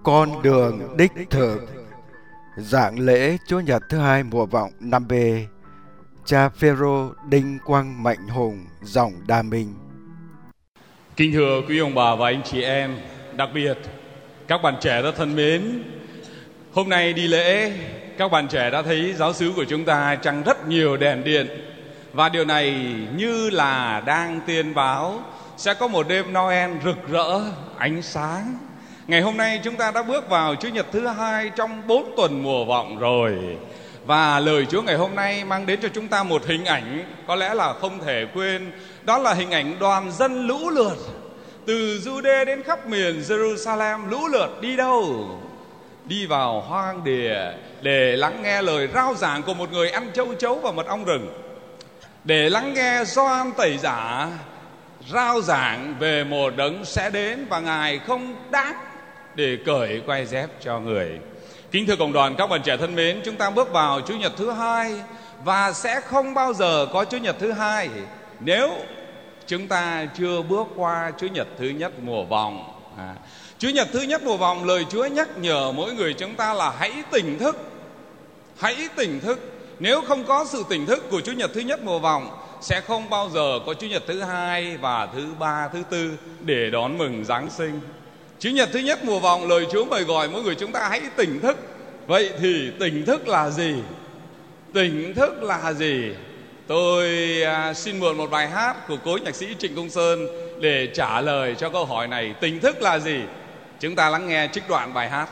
Con đường đích thực. Giảng lễ Chúa Nhật thứ hai mùa vọng năm B. Cha Phêrô Đinh Quang Mạnh Hùng, dòng Đa Minh. Kính thưa quý ông bà và anh chị em, đặc biệt các bạn trẻ rất thân mến, hôm nay đi lễ, các bạn trẻ đã thấy giáo xứ của chúng ta trăng rất nhiều đèn điện, và điều này như là đang tiên báo sẽ có một đêm Noel rực rỡ ánh sáng. Ngày hôm nay chúng ta đã bước vào Chủ nhật thứ hai trong 4 tuần mùa vọng rồi, và lời Chúa ngày hôm nay mang đến cho chúng ta một hình ảnh có lẽ là không thể quên. Đó là hình ảnh đoàn dân lũ lượt từ Giu-đê đến khắp miền Jerusalem. Lũ lượt đi đâu? Đi vào hoang địa để lắng nghe lời rao giảng của một người ăn châu chấu và mật ong rừng, để lắng nghe Gioan Tẩy Giả rao giảng về một đấng sẽ đến và Ngài không đáng để cởi quai dép cho người. Kính thưa cộng đoàn, các bạn trẻ thân mến, chúng ta bước vào Chủ nhật thứ hai và sẽ không bao giờ có Chủ nhật thứ hai nếu chúng ta chưa bước qua Chủ nhật thứ nhất mùa vọng. Chủ nhật thứ nhất mùa vọng, lời Chúa nhắc nhở mỗi người chúng ta là hãy tỉnh thức. Hãy tỉnh thức. Nếu không có sự tỉnh thức của Chủ nhật thứ nhất mùa vọng, sẽ không bao giờ có Chủ nhật thứ hai và thứ ba, thứ tư để đón mừng Giáng sinh. Chủ nhật thứ nhất mùa vọng, lời Chúa mời gọi mỗi người chúng ta hãy tỉnh thức. Vậy thì tỉnh thức là gì? Tỉnh thức là gì? Tôi xin mượn một bài hát của cố nhạc sĩ Trịnh Công Sơn để trả lời cho câu hỏi này. Tỉnh thức là gì? Chúng ta lắng nghe trích đoạn bài hát.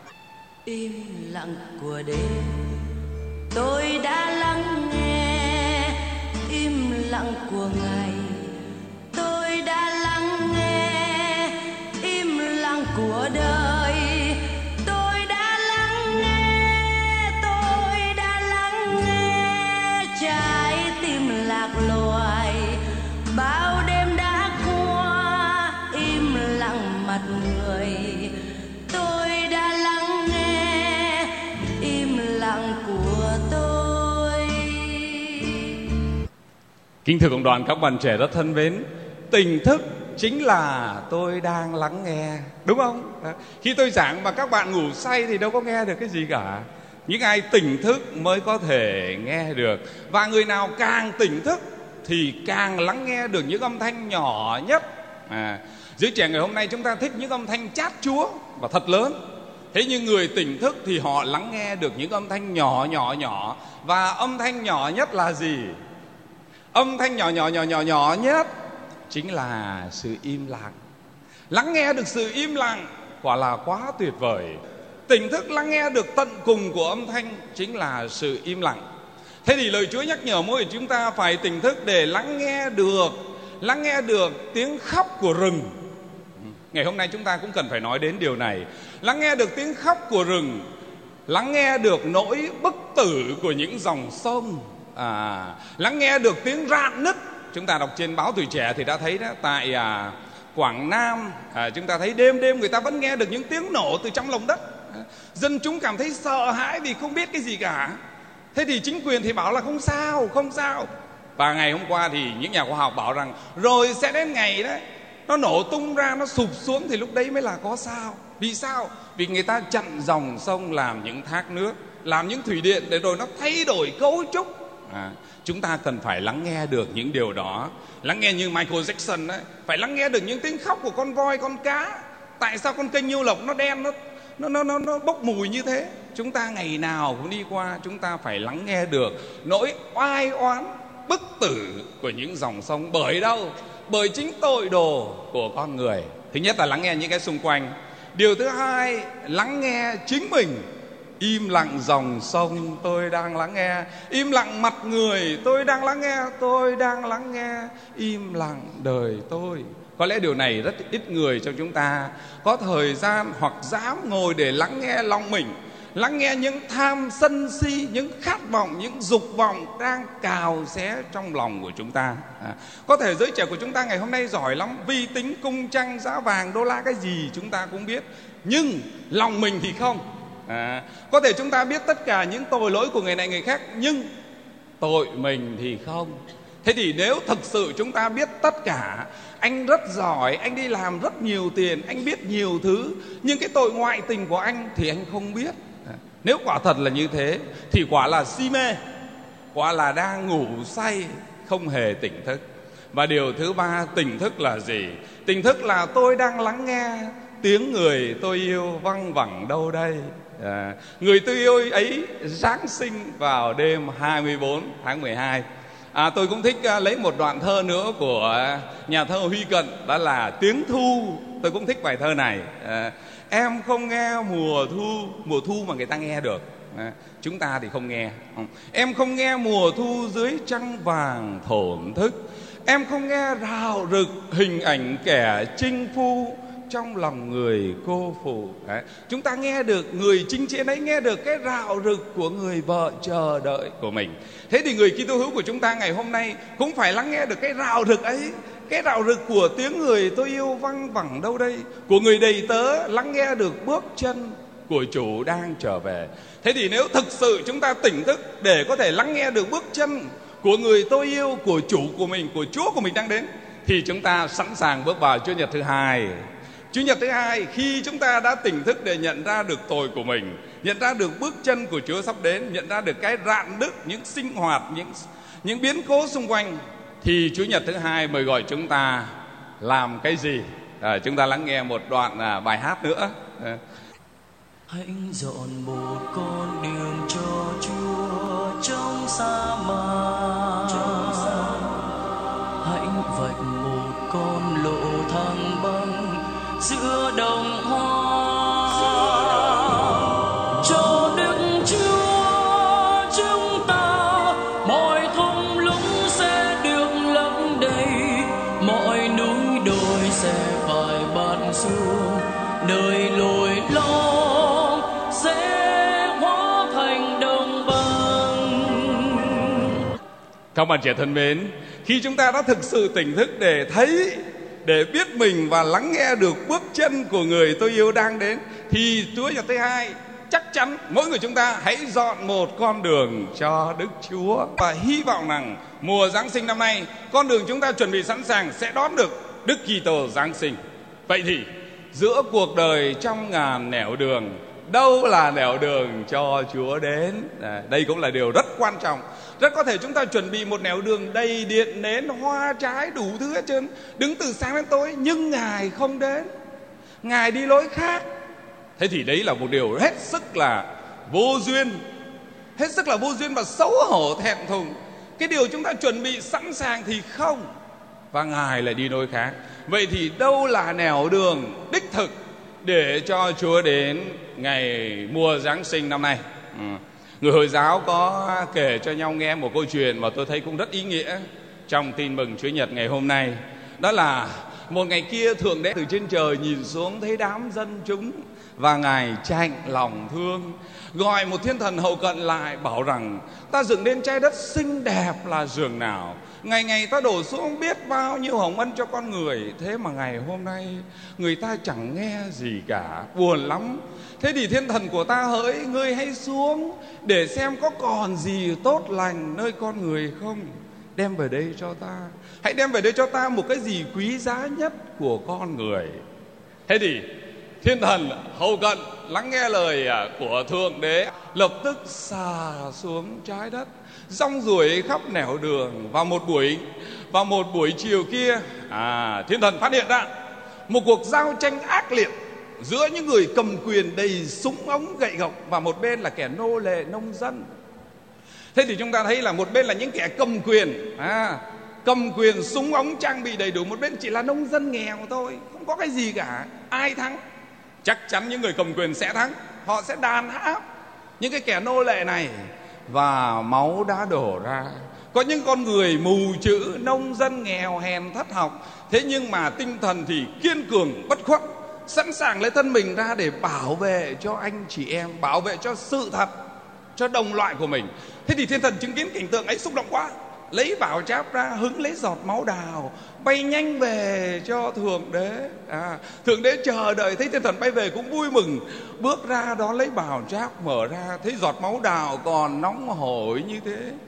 Im lặng của đêm tôi đã lắng nghe, im lặng của ngày tôi đã lắng nghe, im lặng của đời tôi đã lắng nghe, tôi đã lắng nghe. Trái tim lạc loài bao đêm đã qua, im lặng mặt người tôi đã lắng nghe, im lặng của tôi. Kính thưa cộng đoàn, các bạn trẻ rất thân mến, tỉnh thức chính là tôi đang lắng nghe, đúng không? Khi tôi giảng mà các bạn ngủ say thì đâu có nghe được cái gì cả. Những ai tỉnh thức mới có thể nghe được. Và người nào càng tỉnh thức thì càng lắng nghe được những âm thanh nhỏ nhất. Giới trẻ ngày hôm nay chúng ta thích những âm thanh chát chúa và thật lớn. Thế nhưng người tỉnh thức thì họ lắng nghe được những âm thanh nhỏ nhỏ nhỏ. Và âm thanh nhỏ nhất là gì? Âm thanh nhỏ nhất chính là sự im lặng. Lắng nghe được sự im lặng quả là quá tuyệt vời. Tỉnh thức lắng nghe được tận cùng của âm thanh chính là sự im lặng. Thế thì lời Chúa nhắc nhở mỗi người chúng ta phải tỉnh thức để lắng nghe được tiếng khóc của rừng. Ngày hôm nay chúng ta cũng cần phải nói đến điều này. Lắng nghe được tiếng khóc của rừng, lắng nghe được nỗi bức tử của những dòng sông, lắng nghe được tiếng rạn nứt. Chúng ta đọc trên báo Tuổi Trẻ thì đã thấy đó, tại Quảng Nam chúng ta thấy đêm người ta vẫn nghe được những tiếng nổ từ trong lòng đất. Dân chúng cảm thấy sợ hãi vì không biết cái gì cả. Thế thì chính quyền thì bảo là không sao. Và ngày hôm qua thì những nhà khoa học bảo rằng rồi sẽ đến ngày đấy nó nổ tung ra, nó sụp xuống thì lúc đấy mới là có sao. Vì sao? Vì người ta chặn dòng sông, làm những thác nước, làm những thủy điện để rồi nó thay đổi cấu trúc. Chúng ta cần phải lắng nghe được những điều đó. Lắng nghe như Michael Jackson ấy, phải lắng nghe được những tiếng khóc của con voi, con cá. Tại sao con kênh Nhiêu Lộc nó đen, nó bốc mùi như thế? Chúng ta ngày nào cũng đi qua, chúng ta phải lắng nghe được nỗi oai oán, bức tử của những dòng sông. Bởi đâu? Bởi chính tội đồ của con người. Thứ nhất là lắng nghe những cái xung quanh. Điều thứ hai, lắng nghe chính mình. Im lặng dòng sông, tôi đang lắng nghe. Im lặng mặt người, tôi đang lắng nghe. Tôi đang lắng nghe. Im lặng đời tôi. Có lẽ điều này rất ít người trong chúng ta có thời gian hoặc dám ngồi để lắng nghe lòng mình, lắng nghe những tham sân si, những khát vọng, những dục vọng đang cào xé trong lòng của chúng ta. Có thể giới trẻ của chúng ta ngày hôm nay giỏi lắm, vi tính, cung tranh, giá vàng, đô la, cái gì chúng ta cũng biết, nhưng lòng mình thì không. Có thể chúng ta biết tất cả những tội lỗi của người này người khác, nhưng tội mình thì không. Thế thì nếu thực sự chúng ta biết tất cả, anh rất giỏi, anh đi làm rất nhiều tiền, anh biết nhiều thứ, nhưng cái tội ngoại tình của anh thì anh không biết. Nếu quả thật là như thế thì quả là si mê, quả là đang ngủ say, không hề tỉnh thức. Và điều thứ ba, tỉnh thức là gì? Tỉnh thức là tôi đang lắng nghe tiếng người tôi yêu văng vẳng đâu đây. Người tôi yêu ấy Giáng sinh vào đêm 24 tháng 12. Tôi cũng thích lấy một đoạn thơ nữa của nhà thơ Huy Cận, đó là Tiếng Thu. Tôi cũng thích bài thơ này. Em không nghe mùa thu mà người ta nghe được, chúng ta thì không nghe. Em không nghe mùa thu dưới trăng vàng thổn thức. Em không nghe rào rực hình ảnh kẻ chinh phu trong lòng người cô phụ. Chúng ta nghe được người chinh chiến ấy, nghe được cái rạo rực của người vợ chờ đợi của mình. Thế thì người Kitô hữu của chúng ta ngày hôm nay cũng phải lắng nghe được cái rạo rực ấy, cái rạo rực của tiếng người tôi yêu văng vẳng đâu đây, của người đầy tớ lắng nghe được bước chân của chủ đang trở về. Thế thì nếu thực sự chúng ta tỉnh thức để có thể lắng nghe được bước chân của người tôi yêu, của chủ của mình, của Chúa của mình đang đến, thì chúng ta sẵn sàng bước vào Chúa Nhật thứ hai. Chúa Nhật thứ hai, khi chúng ta đã tỉnh thức để nhận ra được tội của mình, nhận ra được bước chân của Chúa sắp đến, nhận ra được cái rạn nứt, những sinh hoạt, những biến cố xung quanh, thì Chúa Nhật thứ hai mời gọi chúng ta làm cái gì? Chúng ta lắng nghe một đoạn bài hát nữa. Hãy dọn một con đường cho Chúa trong sa mạc, hãy vạch một con lộ thẳng băng giữa đồng hoa, cho Đức Chúa chúng ta mọi thung lũng sẽ được lấp đầy, mọi núi đồi sẽ phải bạt xuống, nơi lồi lõm sẽ hóa thành đồng bằng. Các bạn trẻ thân mến, khi chúng ta đã thực sự tỉnh thức để thấy, để biết mình và lắng nghe được bước chân của người tôi yêu đang đến, thì Chúa Nhật thứ hai chắc chắn mỗi người chúng ta hãy dọn một con đường cho Đức Chúa. Và hy vọng rằng mùa Giáng sinh năm nay, con đường chúng ta chuẩn bị sẵn sàng sẽ đón được Đức Kitô Giáng sinh. Vậy thì giữa cuộc đời trong ngàn nẻo đường, đâu là nẻo đường cho Chúa đến? Đây cũng là điều rất quan trọng. Rất có thể chúng ta chuẩn bị một nẻo đường đầy điện nến, hoa trái, đủ thứ hết trơn, đứng từ sáng đến tối, nhưng Ngài không đến, Ngài đi lối khác. Thế thì đấy là một điều hết sức là vô duyên, hết sức là vô duyên và xấu hổ thẹn thùng. Cái điều chúng ta chuẩn bị sẵn sàng thì không, và Ngài lại đi lối khác. Vậy thì đâu là nẻo đường đích thực để cho Chúa đến ngày mùa Giáng sinh năm nay? Người Hồi giáo có kể cho nhau nghe một câu chuyện mà tôi thấy cũng rất ý nghĩa trong tin mừng Chúa Nhật ngày hôm nay. Đó là một ngày kia, Thượng Đế từ trên trời nhìn xuống thấy đám dân chúng và Ngài chạnh lòng thương, gọi một thiên thần hậu cận lại, bảo rằng ta dựng nên trái đất xinh đẹp là giường nào, ngày ngày ta đổ xuống biết bao nhiêu hồng ân cho con người, thế mà ngày hôm nay người ta chẳng nghe gì cả, buồn lắm. Thế thì thiên thần của ta hỡi, ngươi hãy xuống để xem có còn gì tốt lành nơi con người không, đem về đây cho ta, hãy đem về đây cho ta một cái gì quý giá nhất của con người. Thế thì thiên thần hậu cận lắng nghe lời của Thượng Đế, lập tức xà xuống trái đất, rong ruổi khắp nẻo đường. Vào một buổi chiều kia, thiên thần phát hiện ra một cuộc giao tranh ác liệt giữa những người cầm quyền đầy súng ống gậy gộc, và một bên là kẻ nô lệ nông dân. Thế thì chúng ta thấy là một bên là những kẻ cầm quyền súng ống trang bị đầy đủ, một bên chỉ là nông dân nghèo thôi, không có cái gì cả. Ai thắng? Chắc chắn những người cầm quyền sẽ thắng. Họ sẽ đàn áp những cái kẻ nô lệ này, và máu đã đổ ra. Có những con người mù chữ, nông dân nghèo hèn thất học, thế nhưng mà tinh thần thì kiên cường bất khuất, sẵn sàng lấy thân mình ra để bảo vệ cho anh chị em, bảo vệ cho sự thật, cho đồng loại của mình. Thế thì thiên thần chứng kiến cảnh tượng ấy xúc động quá, lấy bảo cháp ra, hứng lấy giọt máu đào, bay nhanh về cho Thượng Đế. Thượng Đế chờ đợi thấy thiên thần bay về cũng vui mừng, bước ra đó lấy bảo cháp, mở ra thấy giọt máu đào còn nóng hổi như thế.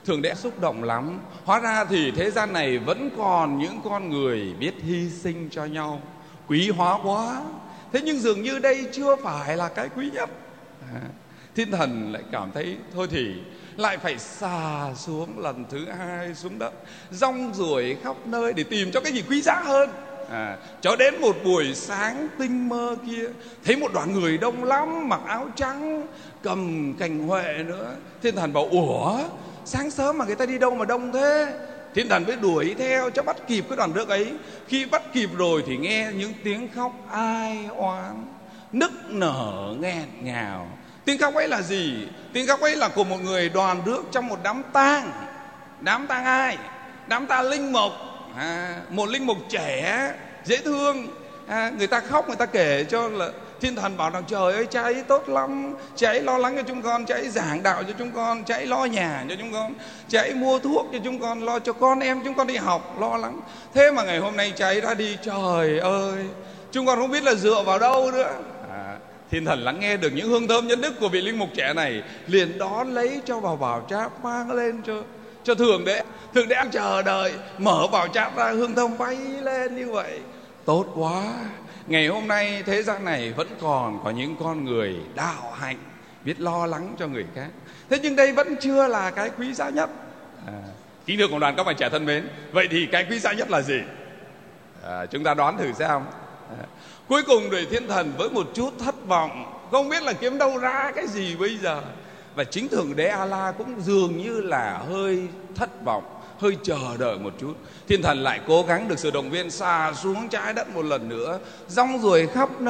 Thượng Đế xúc động lắm. Hóa ra thì thế gian này vẫn còn những con người biết hy sinh cho nhau, quý hóa quá. Thế nhưng dường như đây chưa phải là cái quý nhất. Thiên thần lại cảm thấy thôi thì lại phải xà xuống lần thứ hai xuống đất, rong ruổi khắp nơi để tìm cho cái gì quý giá hơn. Cho đến một buổi sáng tinh mơ kia, thấy một đoàn người đông lắm, mặc áo trắng, cầm cành huệ nữa. Thiên thần bảo: ủa, sáng sớm mà người ta đi đâu mà đông thế? Thiên thần mới đuổi theo cho bắt kịp cái đoàn rước ấy. Khi bắt kịp rồi thì nghe những tiếng khóc ai oán, nức nở nghẹn ngào. Tiếng khóc ấy là gì? Tiếng khóc ấy là của một người đoàn rước trong một đám tang. Đám tang ai? Đám tang linh mục. Một linh mục trẻ dễ thương. Người ta khóc, người ta kể cho là thiên thần bảo rằng: trời ơi, cha ấy tốt lắm, cha ấy lo lắng cho chúng con, cha ấy giảng đạo cho chúng con, cha ấy lo nhà cho chúng con, cha ấy mua thuốc cho chúng con, lo cho con em chúng con đi học, lo lắng. Thế mà ngày hôm nay cha ấy ra đi, trời ơi, chúng con không biết là dựa vào đâu nữa. Thiên thần lắng nghe được những hương thơm nhân đức của vị linh mục trẻ này, liền đón lấy cho vào bảo tráp, mang lên cho Thượng Đế. Thượng Đế chờ đợi, mở bảo tráp ra, hương thơm bay lên như vậy. Tốt quá. Ngày hôm nay thế gian này vẫn còn có những con người đạo hạnh, biết lo lắng cho người khác. Thế nhưng đây vẫn chưa là cái quý giá nhất. Kính thưa cộng đoàn các bạn trẻ thân mến, vậy thì cái quý giá nhất là gì? Chúng ta đoán thử xem. Cuối cùng rồi thiên thần với một chút thất vọng, không biết là kiếm đâu ra cái gì bây giờ. Và chính Thượng Đế A-la cũng dường như là hơi thất vọng, hơi chờ đợi một chút. Thiên thần lại cố gắng được sự động viên, xà xuống trái đất một lần nữa, rong ruổi khắp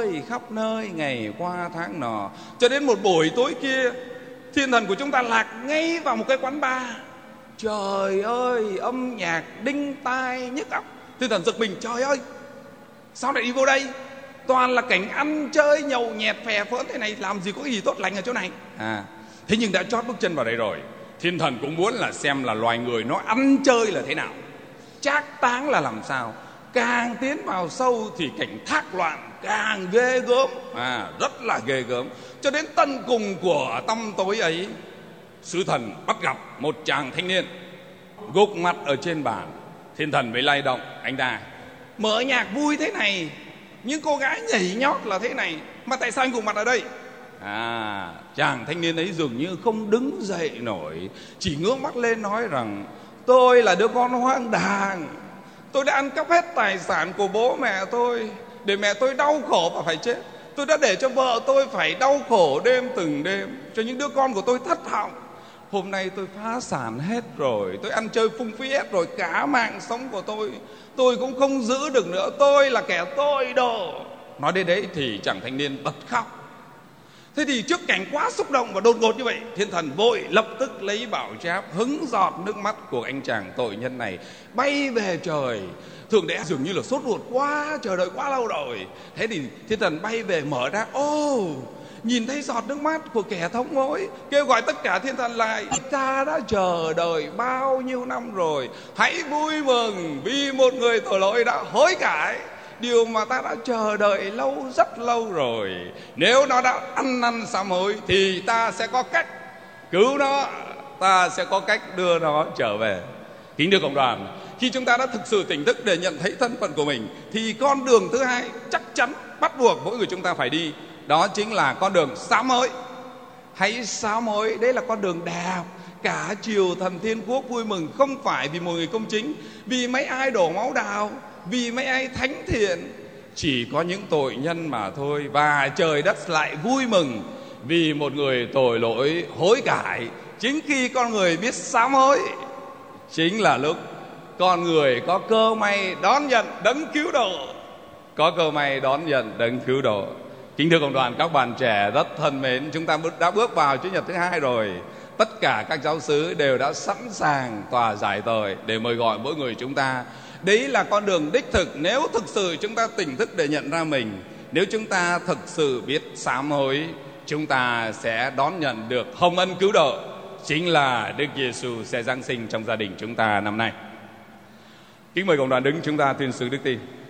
nơi, ngày qua tháng nọ. Cho đến một buổi tối kia, thiên thần của chúng ta lạc ngay vào một cái quán bar. Trời ơi, âm nhạc đinh tai nhức óc. Thiên thần giật mình: trời ơi, sao lại đi vô đây? Toàn là cảnh ăn chơi nhậu nhẹt phè phỡn thế này, làm gì có cái gì tốt lành ở chỗ này. Thế nhưng đã chót bước chân vào đây rồi, thiên thần cũng muốn là xem là loài người nó ăn chơi là thế nào, trác táng là làm sao. Càng tiến vào sâu thì cảnh thác loạn càng ghê gớm, rất là ghê gớm. Cho đến tận cùng của tăm tối ấy, sứ thần bắt gặp một chàng thanh niên gục mặt ở trên bàn. Thiên thần mới lay động anh ta: mở nhạc vui thế này, những cô gái nhảy nhót là thế này, mà tại sao anh gục mặt ở đây? Chàng thanh niên ấy dường như không đứng dậy nổi, chỉ ngước mắt lên nói rằng: tôi là đứa con hoang đàng, tôi đã ăn cắp hết tài sản của bố mẹ tôi, để mẹ tôi đau khổ và phải chết. Tôi đã để cho vợ tôi phải đau khổ đêm từng đêm, cho những đứa con của tôi thất vọng. Hôm nay tôi phá sản hết rồi, tôi ăn chơi phung phí hết rồi, cả mạng sống của tôi cũng không giữ được nữa, tôi là kẻ tội đồ. Nói đến đấy thì chàng thanh niên bật khóc. Thế thì trước cảnh quá xúc động và đột ngột như vậy, thiên thần vội lập tức lấy bảo tráp, hứng giọt nước mắt của anh chàng tội nhân này, bay về trời. Thượng Đế dường như là sốt ruột quá, chờ đợi quá lâu rồi. Thế thì thiên thần bay về mở ra, nhìn thấy giọt nước mắt của kẻ thống hối, kêu gọi tất cả thiên thần lại: ta đã chờ đợi bao nhiêu năm rồi, hãy vui mừng vì một người tội lỗi đã hối cải. Điều mà ta đã chờ đợi lâu, rất lâu rồi. Nếu nó đã ăn năn sám hối thì ta sẽ có cách cứu nó, ta sẽ có cách đưa nó trở về. Kính thưa cộng đoàn, khi chúng ta đã thực sự tỉnh thức để nhận thấy thân phận của mình, thì con đường thứ hai chắc chắn bắt buộc mỗi người chúng ta phải đi, đó chính là con đường sám hối. Hãy sám hối, đấy là con đường đẹp. Cả triều thần thiên quốc vui mừng, không phải vì một người công chính, vì mấy ai đổ máu đào, vì mấy ai thánh thiện, chỉ có những tội nhân mà thôi. Và trời đất lại vui mừng vì một người tội lỗi hối cải. Chính khi con người biết sám hối, chính là lúc con người có cơ may đón nhận đấng cứu độ, có cơ may đón nhận đấng cứu độ. Kính thưa cộng đoàn các bạn trẻ rất thân mến, chúng ta đã bước vào Chủ nhật thứ hai rồi. Tất cả các giáo xứ đều đã sẵn sàng tòa giải tội để mời gọi mỗi người chúng ta. Đấy là con đường đích thực. Nếu thực sự chúng ta tỉnh thức để nhận ra mình, nếu chúng ta thực sự biết sám hối, chúng ta sẽ đón nhận được hồng ân cứu độ, chính là Đức Giêsu sẽ giáng sinh trong gia đình chúng ta năm nay. Kính mời cộng đoàn đứng, chúng ta tuyên xưng đức tin.